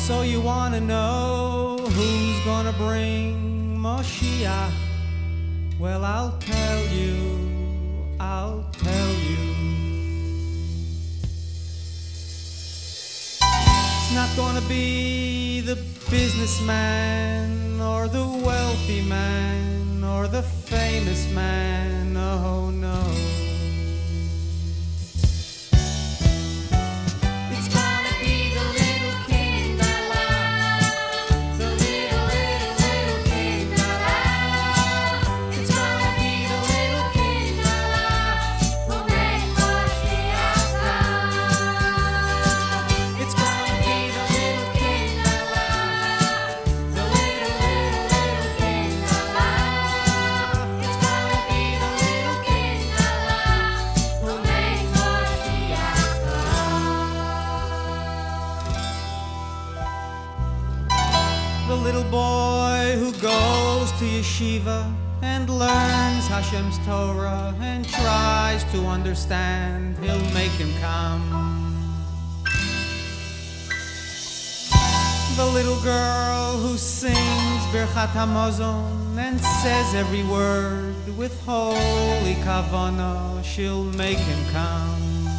So you wanna know who's gonna bring Moshiach? Well, I'll tell you. It's not gonna be the businessman or the wealthy man or the famous man, oh no. The little boy who goes to yeshiva and learns Hashem's Torah and tries to understand, he'll make him come. The little girl who sings Birchat Hamazon and says every word with holy kavanah, she'll make him come.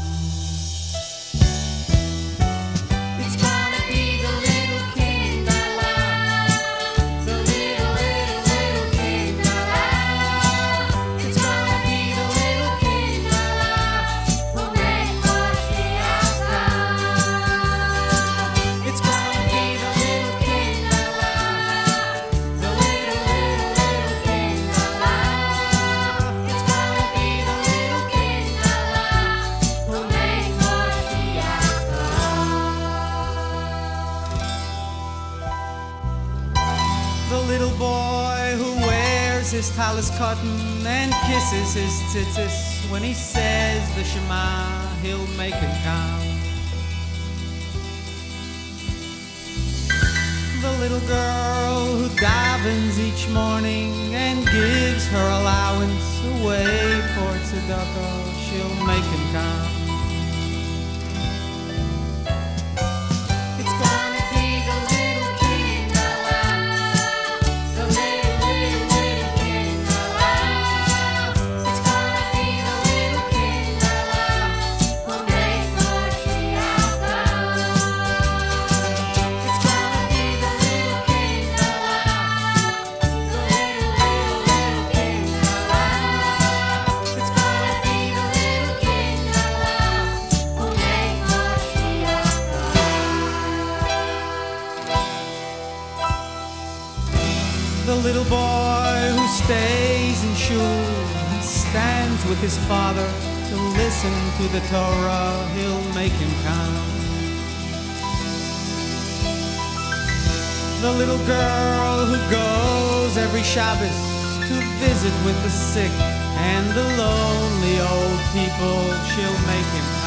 The little boy who wears his talis cotton and kisses his tzitzis, when he says the Shema, he'll make him come. The little girl who davens each morning and gives her allowance away for tzedakah, she'll make him come. The little boy who stays in shul and stands with his father to listen to the Torah, he'll make him come. The little girl who goes every Shabbos to visit with the sick and the lonely old people, she'll make him come.